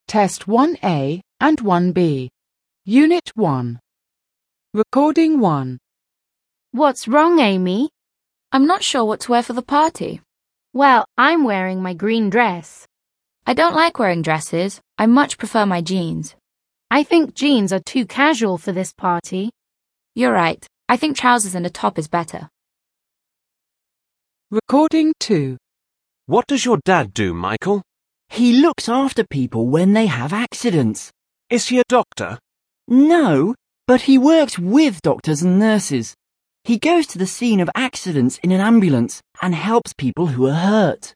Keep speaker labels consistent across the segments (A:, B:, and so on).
A: Test 1A and 1B. Unit 1. Recording 1.
B: What's wrong, Amy?
C: I'm not sure what to wear for the party.
B: Well, I'm wearing my green dress.
C: I don't like wearing dresses. I much prefer my jeans.
B: I think jeans are too casual for this party.
C: You're right. I think trousers and a top is better.
A: Recording 2.
D: What does your dad do, Michael?
E: He looks after people when they have accidents.
D: Is he a doctor?
E: No, but he works with doctors and nurses. He goes to the scene of accidents in an ambulance and helps people who are hurt.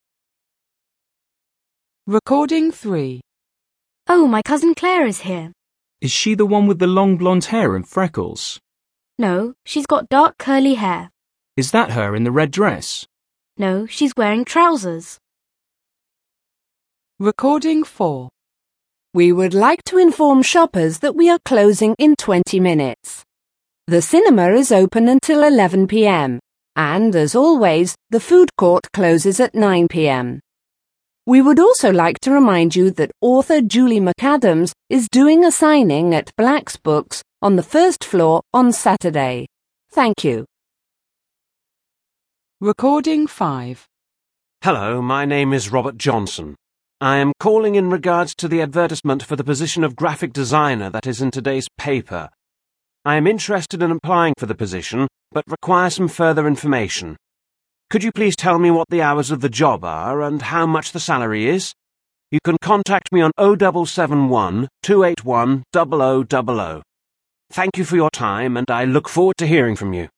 A: Recording 3.
B: Oh, my cousin Claire is here.
F: Is she the one with the long blonde hair and freckles?
B: No, she's got dark curly hair.
F: Is that her in the red dress?
B: No, she's wearing trousers.
A: Recording 4.
G: We would like to inform shoppers that we are closing in 20 minutes. The cinema is open until 11 p.m. and, as always, the food court closes at 9 p.m. We would also like to remind you that author Julie McAdams is doing a signing at Black's Books on the first floor on Saturday. Thank you.
A: Recording 5.
D: Hello, my name is Robert Johnson. I am calling in regards to the advertisement for the position of graphic designer that is in today's paper. I am interested in applying for the position, but require some further information. Could you please tell me what the hours of the job are and how much the salary is? You can contact me on 0771 281 0000. Thank you for your time, and I look forward to hearing from you.